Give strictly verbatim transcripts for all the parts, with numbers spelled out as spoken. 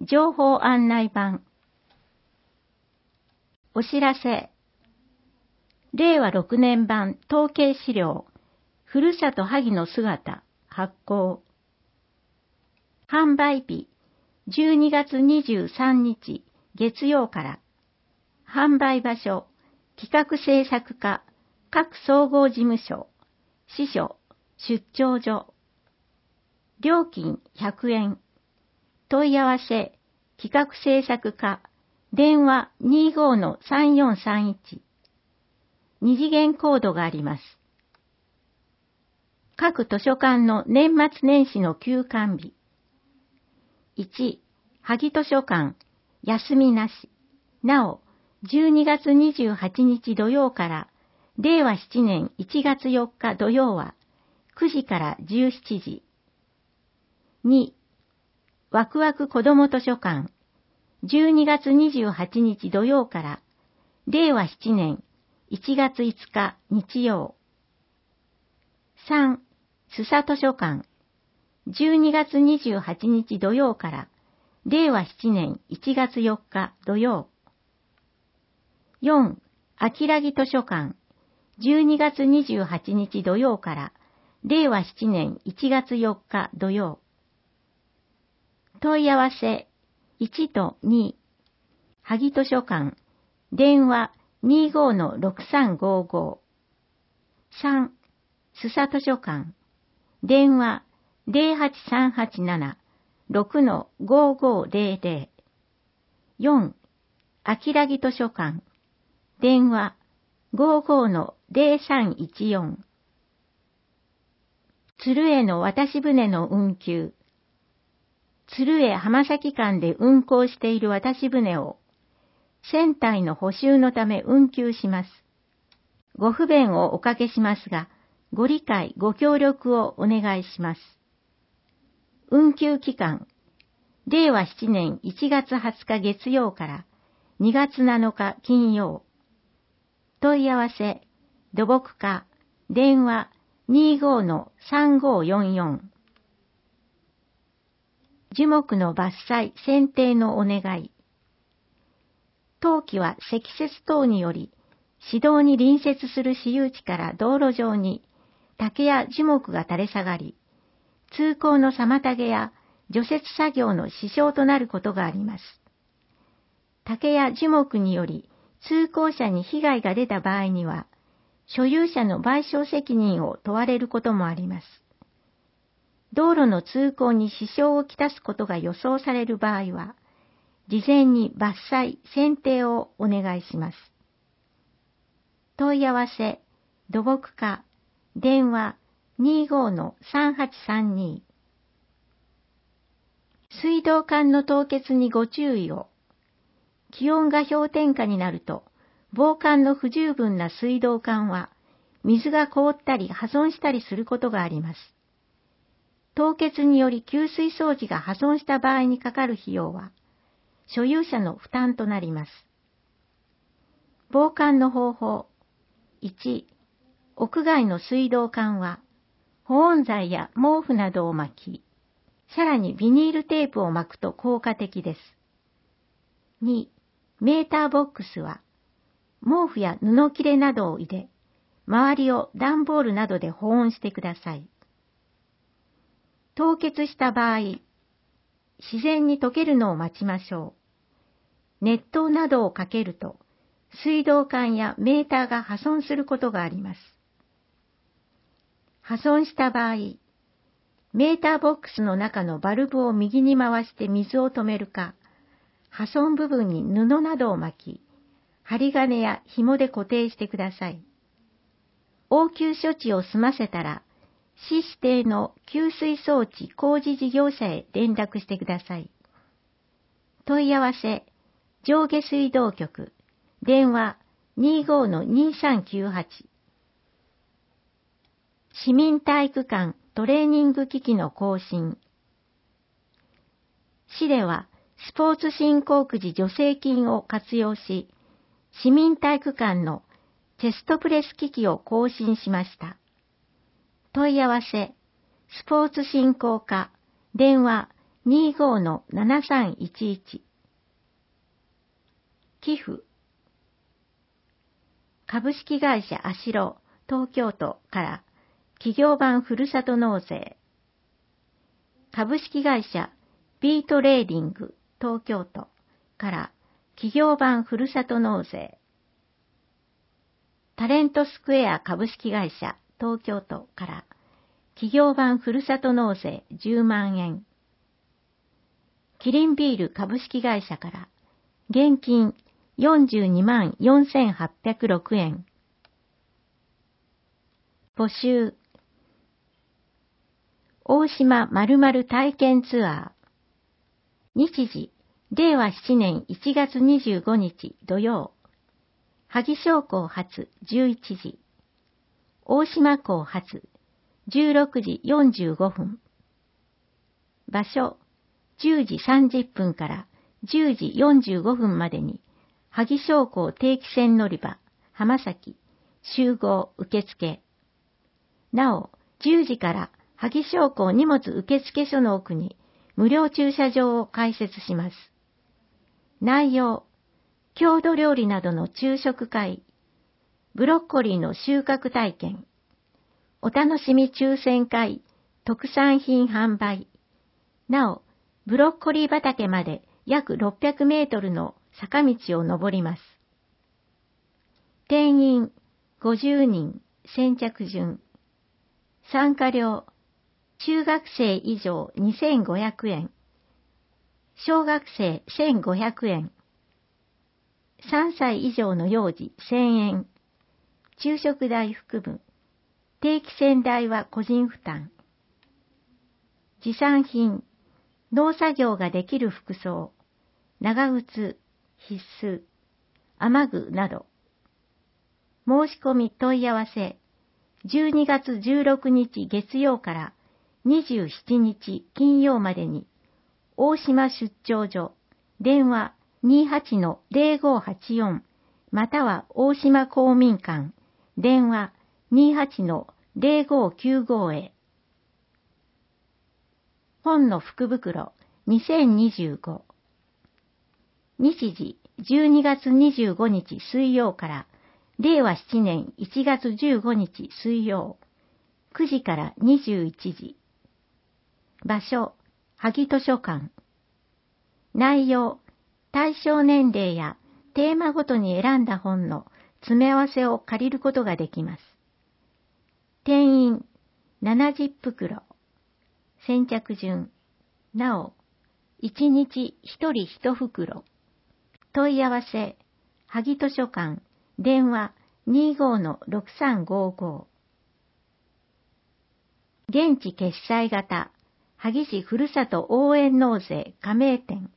情報案内板。お知らせ。れいわろくねん版統計資料、ふるさと萩の姿、発行。販売日、じゅうにがつにじゅうさんにち、月曜から。販売場所、企画制作課、各総合事務所、支所、出張所。料金ひゃくえん。問い合わせ、企画制作課、電話 にじゅうごのさんよんさんいち。二次元コードがあります。各図書館の年末年始の休館日。いち、萩図書館、休みなし。なお、じゅうにがつにじゅうはちにち土曜から、れいわななねんいちがつよっか土曜は、くじからじゅうしちじ。に、わくわく子ども図書館、じゅうにがつにじゅうはちにち土曜から、れいわななねんいちがついつか日曜。さん、須佐図書館、じゅうにがつにじゅうはちにち土曜から、れいわななねんいちがつよっか土曜。よん、あきらぎ図書館、じゅうにがつにじゅうはちにち土曜から、れいわななねんいちがつよっか土曜。問い合わせ、いちとに、萩図書館、電話 にじゅうごのろくさんごご。さん、須佐図書館、電話 ゼロはちさんはちなな ろくのごごゼロゼロ。よん、あきらぎ図書館、電話 ごじゅうのゼロさんいちよん。鶴江の渡し船の運休。鶴江浜崎間で運航している渡し船を、船体の補修のため運休します。ご不便をおかけしますが、ご理解ご協力をお願いします。運休期間、れいわななねんいちがつはつか月曜からにがつなのか金曜。問い合わせ、土木課、電話 にじゅうごのさんごよんよん。樹木の伐採、剪定のお願い。当期は積雪等により、市道に隣接する私有地から道路上に竹や樹木が垂れ下がり、通行の妨げや除雪作業の支障となることがあります。竹や樹木により通行者に被害が出た場合には、所有者の賠償責任を問われることもあります。道路の通行に支障をきたすことが予想される場合は、事前に伐採、剪定をお願いします。問い合わせ、土木課、電話 にじゅうごのさんはちさんに。水道管の凍結にご注意を。気温が氷点下になると、防寒の不十分な水道管は、水が凍ったり破損したりすることがあります。凍結により給水装置が破損した場合にかかる費用は、所有者の負担となります。防寒の方法。いち、屋外の水道管は、保温材や毛布などを巻き、さらにビニールテープを巻くと効果的です。に、メーターボックスは、毛布や布切れなどを入れ、周りを段ボールなどで保温してください。凍結した場合、自然に溶けるのを待ちましょう。熱湯などをかけると、水道管やメーターが破損することがあります。破損した場合、メーターボックスの中のバルブを右に回して水を止めるか、破損部分に布などを巻き、針金や紐で固定してください。応急処置を済ませたら、市指定の給水装置工事事業者へ連絡してください。問い合わせ、上下水道局、電話 にじゅうごのにさんきゅうはち。市民体育館トレーニング機器の更新。市では、スポーツ振興くじ助成金を活用し、市民体育館のチェストプレス機器を更新しました。問い合わせ、スポーツ振興課、電話にじゅうごのななさんいちいち。寄付。株式会社あしろ東京都から企業版ふるさと納税。株式会社ビートレーディング東京都から企業版ふるさと納税。タレントスクエア株式会社東京都から企業版ふるさと納税じゅうまんえん。キリンビール株式会社から現金よんじゅうにまんよんせんはっぴゃくろくえん。募集。大島〇〇体験ツアー。日時、れいわななねんいちがつにじゅうごにち土曜。萩商港発じゅういちじ。大島港発じゅうろくじよんじゅうごふん。場所、じゅうじさんじゅっぷんからじゅうじよんじゅうごふんまでに、萩商港定期船乗り場、浜崎、集合受付。なお、じゅうじから萩商港荷物受付所の奥に無料駐車場を開設します。内容、郷土料理などの昼食会、ブロッコリーの収穫体験、お楽しみ抽選会、特産品販売。なお、ブロッコリー畑まで約ろっぴゃくメートルの坂道を登ります。定員ごじゅうにん、先着順。参加料、中学生以上にせんごひゃくえん、小学生せんごひゃくえん、さんさい以上の幼児せんえん、昼食代含む、定期船代は個人負担。持参品、農作業ができる服装、長靴、必須、雨具など。申し込み問い合わせ、じゅうにがつじゅうろくにち月曜からにじゅうしちにち金曜までに、大島出張所、電話 にじゅうはちのぜろごはちよん、または大島公民館、電話 にじゅうはちのぜろごきゅうご へ。本の福袋にせんにじゅうご。日時じゅうにがつにじゅうごにち水曜かられいわななねんいちがつじゅうごにち水曜、くじからにじゅういちじ。場所、萩図書館。内容、対象年齢やテーマごとに選んだ本の詰め合わせを借りることができます。定員ななじゅうふくろ。先着順。なお、いちにちひとりいちふくろ。問い合わせ、萩図書館、電話 にじゅうごのろくさんごご。現地決済型、萩市ふるさと応援納税加盟店。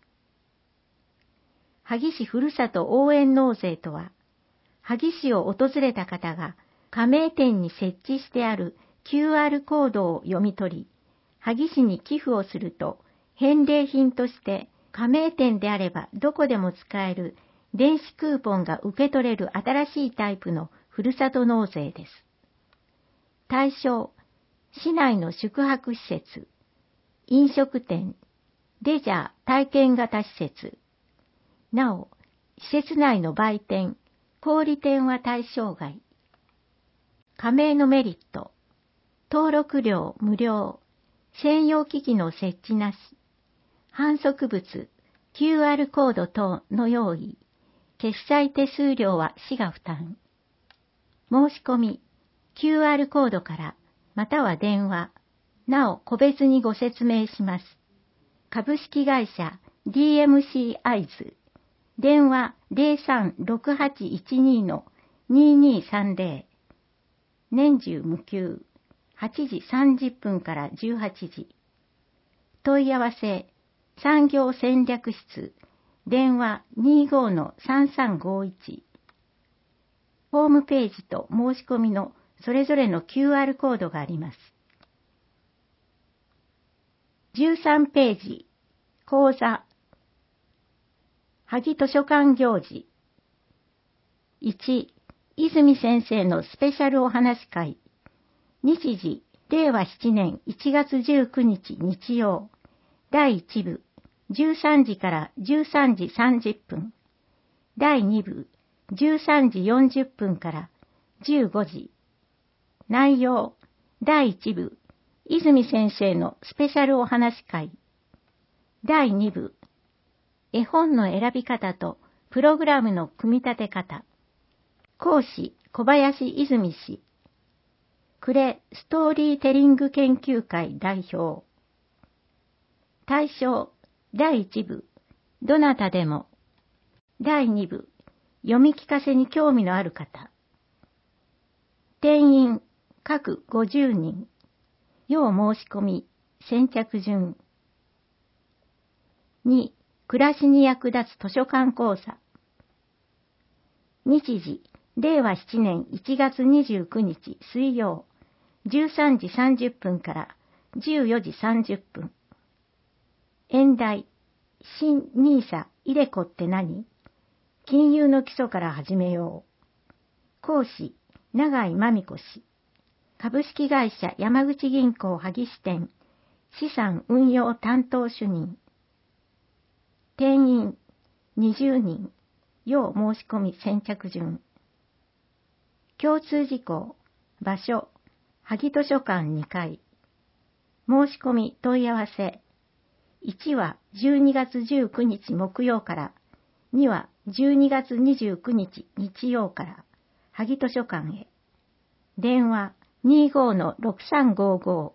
萩市ふるさと応援納税とは、萩市を訪れた方が加盟店に設置してある キューアール コードを読み取り、萩市に寄付をすると、返礼品として加盟店であればどこでも使える電子クーポンが受け取れる新しいタイプのふるさと納税です。対象、市内の宿泊施設、飲食店、レジャー体験型施設。なお、施設内の売店、小売店は対象外。加盟のメリット、登録料無料、専用機器の設置なし、販促物、キューアール コード等の用意、決済手数料は市が負担。申し込み、キューアール コードから、または電話、なお個別にご説明します。株式会社 ディーエムシー アイズ、電話 ぜろさんろくはちいちにのににさんぜろ、年中無休、はちじさんじゅっぷんからじゅうはちじ。問い合わせ、産業戦略室、電話 にじゅうごのさんさんごいち。ホームページと申し込みのそれぞれの キューアール コードがあります。じゅうさんページ、講座。萩図書館行事。いち、泉先生のスペシャルお話会。日時、れいわななねんいちがつじゅうくにち日曜。 だいいち部、じゅうさんじからじゅうさんじさんじゅっぷん。だいに部、じゅうさんじよんじゅっぷんからじゅうごじ。内容、だいいち部、泉先生のスペシャルお話会。だいに部、絵本の選び方とプログラムの組み立て方。講師、小林泉氏。クレストーリーテリング研究会代表。対象、だいいち部、どなたでも。だいに部、読み聞かせに興味のある方。定員、各ごじゅうにん。要申し込み、先着順。に、暮らしに役立つ図書館講座。日時、れいわななねんいちがつにじゅうくにち水曜、じゅうさんじさんじゅっぷんからじゅうよじさんじゅっぷん。演題、新ニーサイデコって何？金融の基礎から始めよう。講師、永井真美子氏。株式会社山口銀行萩支店、資産運用担当主任。定員、にじゅうにん。要申し込み先着順。共通事項、場所、萩図書館にかい。申し込み問い合わせ。いちはじゅうにがつじゅうくにち木曜から、にはじゅうにがつにじゅうくにち日曜から、萩図書館へ。電話 にじゅうごのろくさんごご。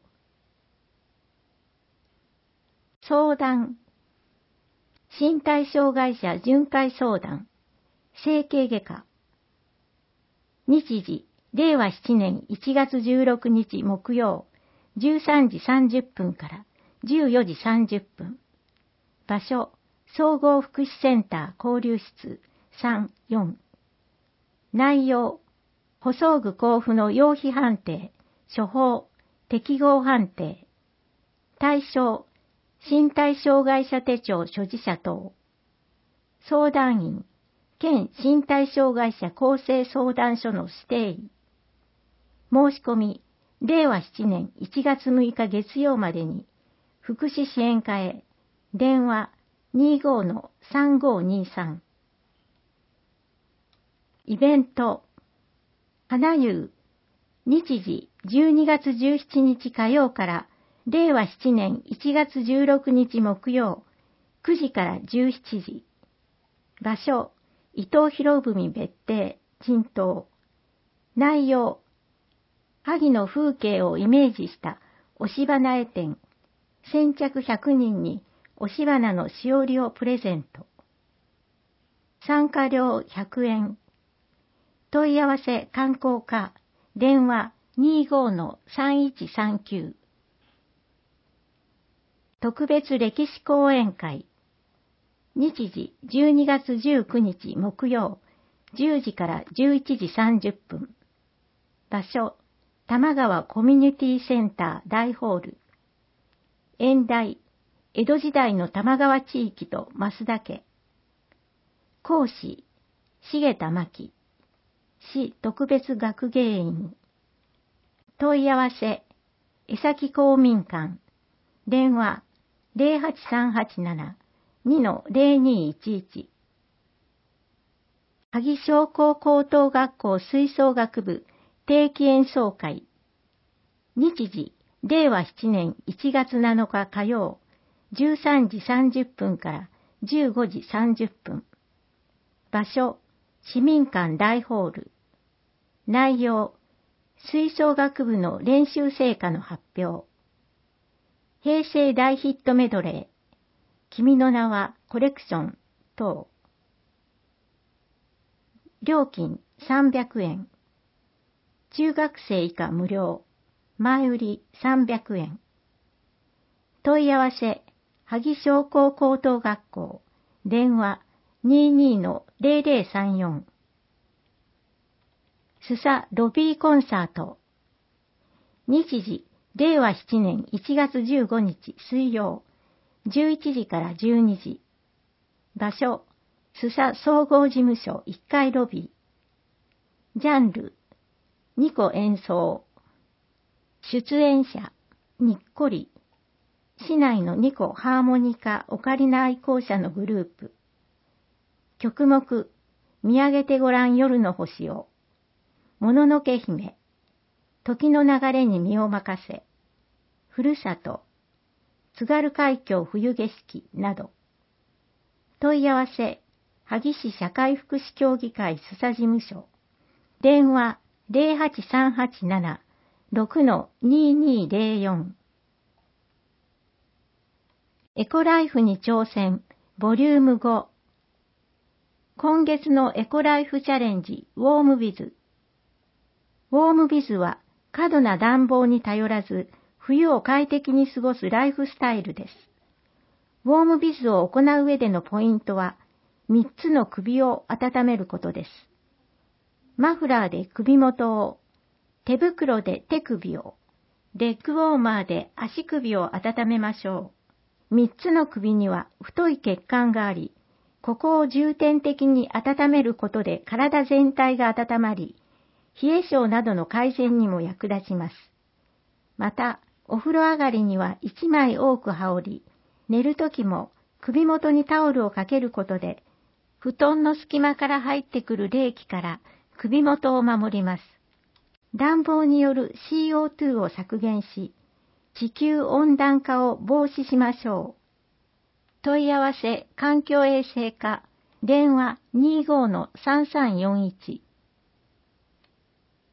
相談。身体障害者巡回相談。整形外科。日時、れいわななねんいちがつじゅうろくにち木曜、じゅうさんじさんじゅっぷんからじゅうよじさんじゅっぷん。場所、総合福祉センター交流室さん、よん。内容、補装具交付の要否判定、処方、適合判定。対象、身体障害者手帳所持者等。相談員、県身体障害者公正相談所の指定医。申し込み、れいわななねんいちがつむいか月曜までに、福祉支援課へ、電話 にじゅうごのさんごにさん。イベント、花遊、日時じゅうにがつじゅうしちにち火曜から、れいわななねんいちがつじゅうろくにち木曜、くじからじゅうしちじ。場所、伊藤博文別邸、陳東。内容、萩の風景をイメージした押し花絵展。先着ひゃくにんに押し花のしおりをプレゼント。参加料ひゃくえん。問い合わせ観光課、電話 にじゅうごのさんいちさんきゅう。特別歴史講演会。日時じゅうにがつじゅうくにち木曜、じゅうじからじゅういちじさんじゅっぷん。場所、玉川コミュニティセンター大ホール。演題、江戸時代の玉川地域と増田家。講師、重田真紀。市特別学芸員。問い合わせ、江崎公民館。電話、ぜろはちさんはちなな にのぜろにいちいち。萩商工高等学校吹奏楽部定期演奏会。日時、れいわななねんいちがつなのか火曜、じゅうさんじさんじゅっぷんからじゅうごじさんじゅっぷん。場所、市民館大ホール。内容、吹奏楽部の練習成果の発表。平成大ヒットメドレー。君の名はコレクション等。料金さんびゃくえん。中学生以下無料。前売りさんびゃくえん。問い合わせ、萩商工高等学校。電話 にじゅうにのぜろぜろさんよん。スサロビーコンサート。日時、れいわななねんいちがつじゅうごにち水曜、じゅういちじからじゅうにじ。場所、スサ総合事務所いっかいロビー。ジャンル、にこ演奏。出演者、にっこり。 市内のにこハーモニカオカリナ愛好者のグループ。曲目、見上げてごらん夜の星を。もののけ姫。時の流れに身を任せ。ふるさと。津軽海峡冬景色など。問い合わせ、萩市社会福祉協議会須佐事務所。電話 ゼロはちさんはちなな ろくのににゼロよん。エコライフに挑戦、ボリュームご。今月のエコライフチャレンジ、ウォームビズ。ウォームビズは過度な暖房に頼らず、冬を快適に過ごすライフスタイルです。ウォームビズを行う上でのポイントは、みっつの首を温めることです。マフラーで首元を、手袋で手首を、レッグウォーマーで足首を温めましょう。みっつの首には太い血管があり、ここを重点的に温めることで体全体が温まり、冷え性などの改善にも役立ちます。また、お風呂上がりにはいちまい多く羽織り、寝るときも首元にタオルをかけることで、布団の隙間から入ってくる冷気から首元を守ります。暖房による シーオーツー を削減し、地球温暖化を防止しましょう。問い合わせ環境衛生課、電話 にじゅうごのさんさんよんいち。